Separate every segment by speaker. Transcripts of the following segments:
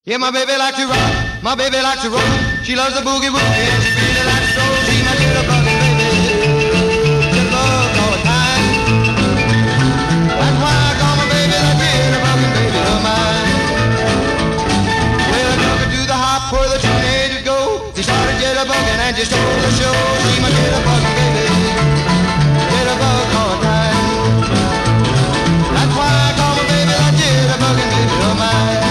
Speaker 1: Yeah, my baby likes to rock, my baby likes to roll. She loves the boogie woogie and she really likes to stroll. She's my little buggin' baby, just bugs all the time. That's why I call my baby the little buggin' baby of mine. Well, I took her to the hop where the teenagers go. She started jitterbugging and just stole the show. She's my little buggin' baby, jitterbug all the time. That's why I call my baby the little buggin' baby of mine.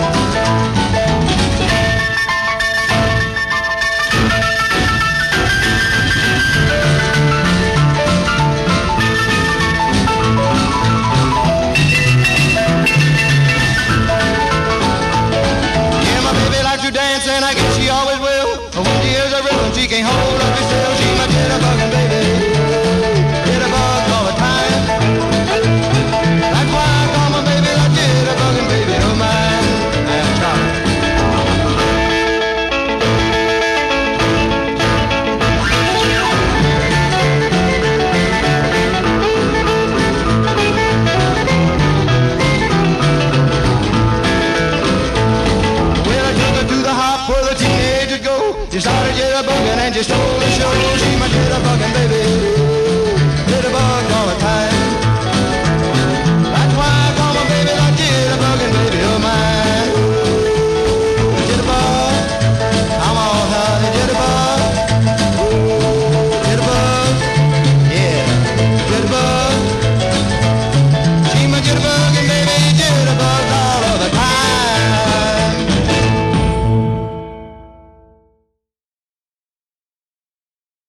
Speaker 1: And I guess she always will. But when she hears a rhythm, she can't hold up still. She's my jitterbugging baby, jitterbug all the time. That's why I call my baby the jitterbugging baby of mine. And Charlie. Just started jitterbugging and just stole